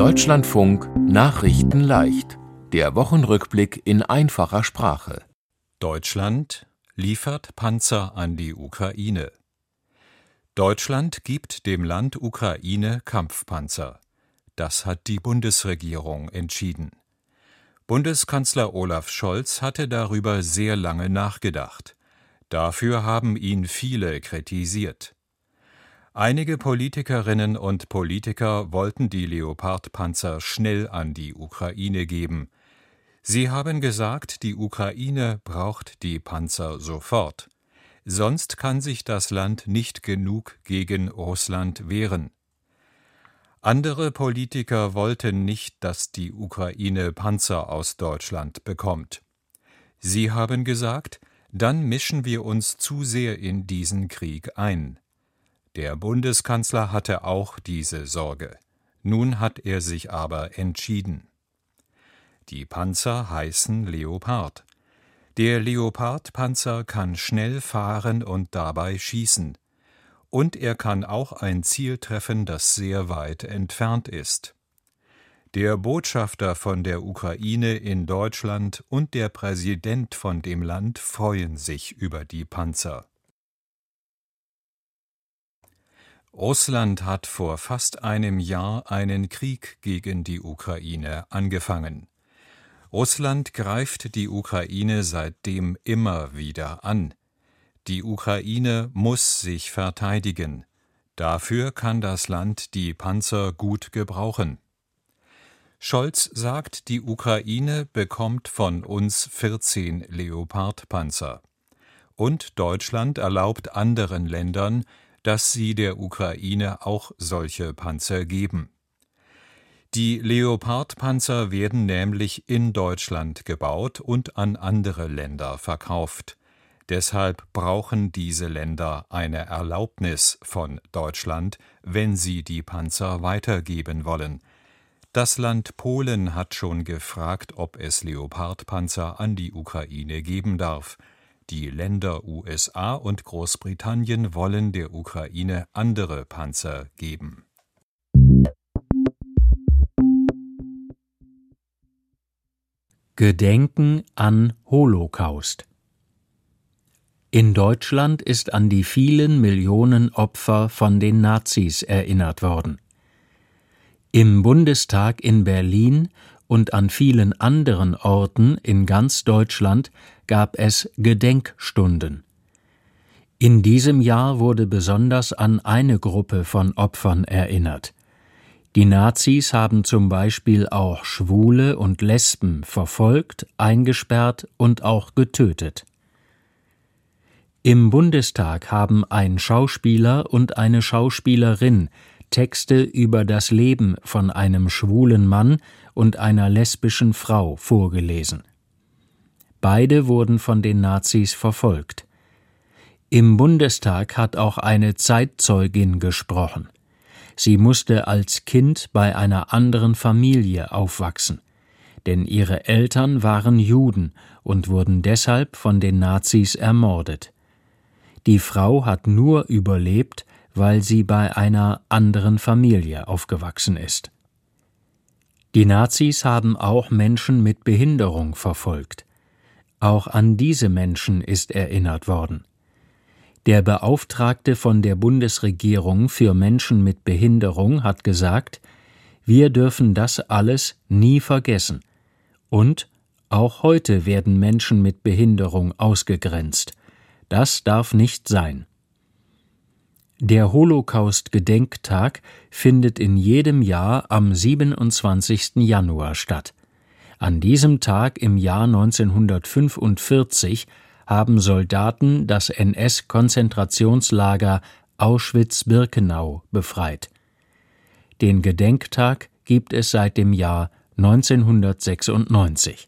Deutschlandfunk Nachrichten leicht. Der Wochenrückblick in einfacher Sprache. Deutschland liefert Panzer an die Ukraine. Deutschland gibt dem Land Ukraine Kampfpanzer. Das hat die Bundesregierung entschieden. Bundeskanzler Olaf Scholz hatte darüber sehr lange nachgedacht. Dafür haben ihn viele kritisiert. Einige Politikerinnen und Politiker wollten die Leopard-Panzer schnell an die Ukraine geben. Sie haben gesagt, die Ukraine braucht die Panzer sofort. Sonst kann sich das Land nicht genug gegen Russland wehren. Andere Politiker wollten nicht, dass die Ukraine Panzer aus Deutschland bekommt. Sie haben gesagt, dann mischen wir uns zu sehr in diesen Krieg ein. Der Bundeskanzler hatte auch diese Sorge. Nun hat er sich aber entschieden. Die Panzer heißen Leopard. Der Leopard-Panzer kann schnell fahren und dabei schießen. Und er kann auch ein Ziel treffen, das sehr weit entfernt ist. Der Botschafter von der Ukraine in Deutschland und der Präsident von dem Land freuen sich über die Panzer. Russland hat vor fast einem Jahr einen Krieg gegen die Ukraine angefangen. Russland greift die Ukraine seitdem immer wieder an. Die Ukraine muss sich verteidigen. Dafür kann das Land die Panzer gut gebrauchen. Scholz sagt, die Ukraine bekommt von uns 14 Leopard-Panzer. Und Deutschland erlaubt anderen Ländern, dass sie der Ukraine auch solche Panzer geben. Die Leopard-Panzer werden nämlich in Deutschland gebaut und an andere Länder verkauft. Deshalb brauchen diese Länder eine Erlaubnis von Deutschland, wenn sie die Panzer weitergeben wollen. Das Land Polen hat schon gefragt, ob es Leopard-Panzer an die Ukraine geben darf. Die Länder USA und Großbritannien wollen der Ukraine andere Panzer geben. Gedenken an Holocaust. In Deutschland ist an die vielen Millionen Opfer von den Nazis erinnert worden. Im Bundestag in Berlin und an vielen anderen Orten in ganz Deutschland gab es Gedenkstunden. In diesem Jahr wurde besonders an eine Gruppe von Opfern erinnert. Die Nazis haben zum Beispiel auch Schwule und Lesben verfolgt, eingesperrt und auch getötet. Im Bundestag haben ein Schauspieler und eine Schauspielerin Texte über das Leben von einem schwulen Mann und einer lesbischen Frau vorgelesen. Beide wurden von den Nazis verfolgt. Im Bundestag hat auch eine Zeitzeugin gesprochen. Sie musste als Kind bei einer anderen Familie aufwachsen, denn ihre Eltern waren Juden und wurden deshalb von den Nazis ermordet. Die Frau hat nur überlebt, weil sie bei einer anderen Familie aufgewachsen ist. Die Nazis haben auch Menschen mit Behinderung verfolgt. Auch an diese Menschen ist erinnert worden. Der Beauftragte von der Bundesregierung für Menschen mit Behinderung hat gesagt, wir dürfen das alles nie vergessen. Und auch heute werden Menschen mit Behinderung ausgegrenzt. Das darf nicht sein. Der Holocaust-Gedenktag findet in jedem Jahr am 27. Januar statt. An diesem Tag im Jahr 1945 haben Soldaten das NS-Konzentrationslager Auschwitz-Birkenau befreit. Den Gedenktag gibt es seit dem Jahr 1996.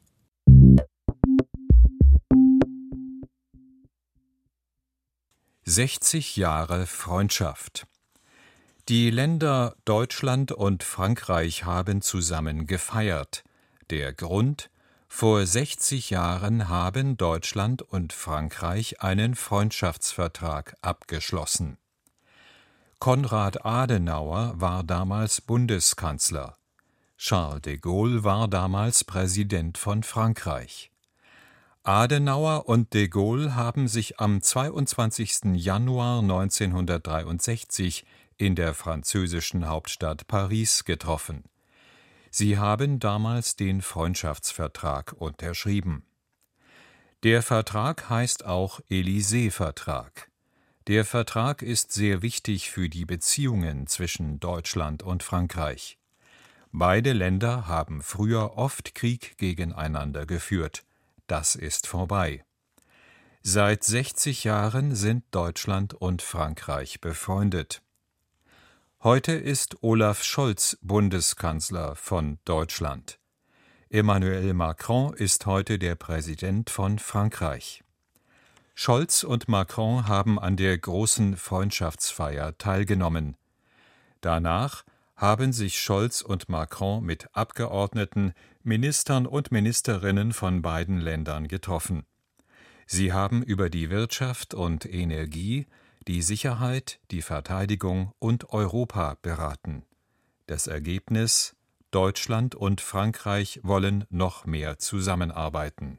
»60 Jahre Freundschaft«. Die Länder Deutschland und Frankreich haben zusammen gefeiert. Der Grund: Vor 60 Jahren haben Deutschland und Frankreich einen Freundschaftsvertrag abgeschlossen. Konrad Adenauer war damals Bundeskanzler. Charles de Gaulle war damals Präsident von Frankreich. Adenauer und de Gaulle haben sich am 22. Januar 1963 in der französischen Hauptstadt Paris getroffen. Sie haben damals den Freundschaftsvertrag unterschrieben. Der Vertrag heißt auch Élysée-Vertrag. Der Vertrag ist sehr wichtig für die Beziehungen zwischen Deutschland und Frankreich. Beide Länder haben früher oft Krieg gegeneinander geführt. Das ist vorbei. Seit 60 Jahren sind Deutschland und Frankreich befreundet. Heute ist Olaf Scholz Bundeskanzler von Deutschland. Emmanuel Macron ist heute der Präsident von Frankreich. Scholz und Macron haben an der großen Freundschaftsfeier teilgenommen. Danach haben sich Scholz und Macron mit Abgeordneten, Ministern und Ministerinnen von beiden Ländern getroffen. Sie haben über die Wirtschaft und Energie, die Sicherheit, die Verteidigung und Europa beraten. Das Ergebnis: Deutschland und Frankreich wollen noch mehr zusammenarbeiten.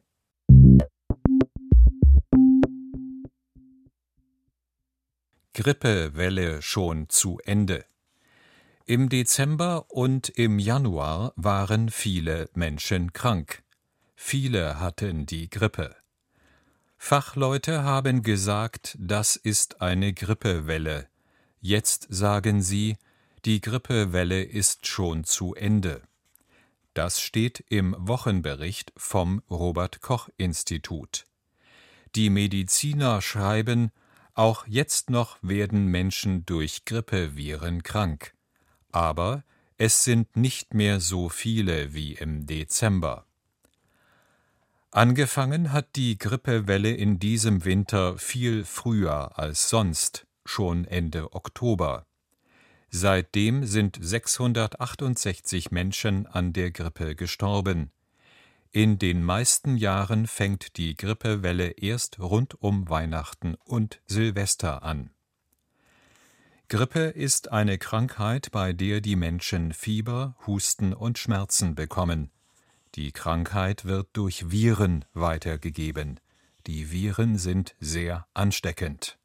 Grippewelle schon zu Ende. Im Dezember und im Januar waren viele Menschen krank. Viele hatten die Grippe. Fachleute haben gesagt, das ist eine Grippewelle. Jetzt sagen sie, die Grippewelle ist schon zu Ende. Das steht im Wochenbericht vom Robert-Koch-Institut. Die Mediziner schreiben, auch jetzt noch werden Menschen durch Grippeviren krank. Aber es sind nicht mehr so viele wie im Dezember. Angefangen hat die Grippewelle in diesem Winter viel früher als sonst, schon Ende Oktober. Seitdem sind 668 Menschen an der Grippe gestorben. In den meisten Jahren fängt die Grippewelle erst rund um Weihnachten und Silvester an. Grippe ist eine Krankheit, bei der die Menschen Fieber, Husten und Schmerzen bekommen. Die Krankheit wird durch Viren weitergegeben. Die Viren sind sehr ansteckend.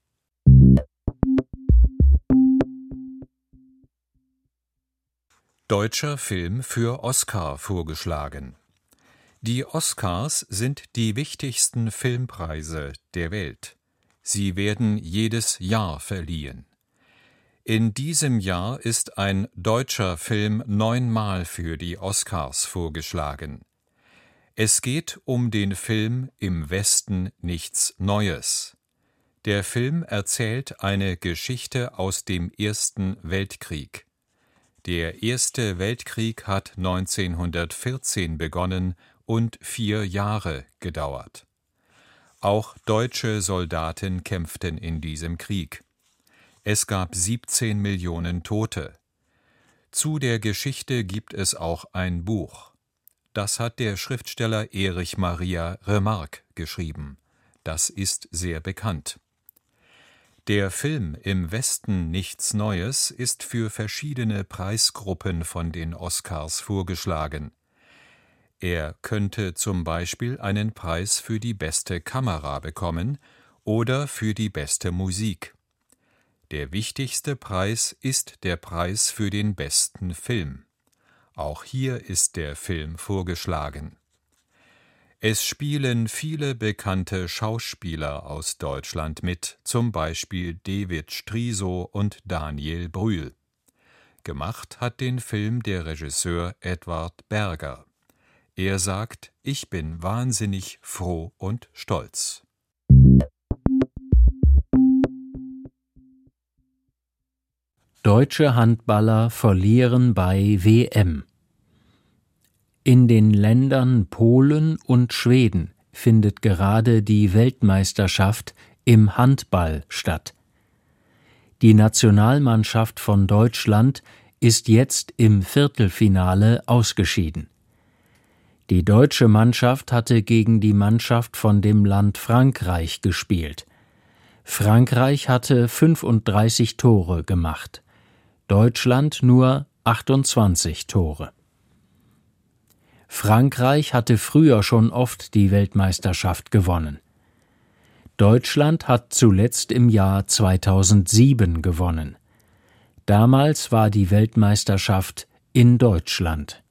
Deutscher Film für Oscar vorgeschlagen. Die Oscars sind die wichtigsten Filmpreise der Welt. Sie werden jedes Jahr verliehen. In diesem Jahr ist ein deutscher Film 9-mal für die Oscars vorgeschlagen. Es geht um den Film Im Westen nichts Neues. Der Film erzählt eine Geschichte aus dem Ersten Weltkrieg. Der Erste Weltkrieg hat 1914 begonnen und 4 Jahre gedauert. Auch deutsche Soldaten kämpften in diesem Krieg. Es gab 17 Millionen Tote. Zu der Geschichte gibt es auch ein Buch. Das hat der Schriftsteller Erich Maria Remarque geschrieben. Das ist sehr bekannt. Der Film Im Westen nichts Neues ist für verschiedene Preisgruppen von den Oscars vorgeschlagen. Er könnte zum Beispiel einen Preis für die beste Kamera bekommen oder für die beste Musik. Der wichtigste Preis ist der Preis für den besten Film. Auch hier ist der Film vorgeschlagen. Es spielen viele bekannte Schauspieler aus Deutschland mit, zum Beispiel David Striso und Daniel Brühl. Gemacht hat den Film der Regisseur Edward Berger. Er sagt: Ich bin wahnsinnig froh und stolz. Deutsche Handballer verlieren bei WM. In den Ländern Polen und Schweden findet gerade die Weltmeisterschaft im Handball statt. Die Nationalmannschaft von Deutschland ist jetzt im Viertelfinale ausgeschieden. Die deutsche Mannschaft hatte gegen die Mannschaft von dem Land Frankreich gespielt. Frankreich hatte 35 Tore gemacht, Deutschland nur 28 Tore. Frankreich hatte früher schon oft die Weltmeisterschaft gewonnen. Deutschland hat zuletzt im Jahr 2007 gewonnen. Damals war die Weltmeisterschaft in Deutschland.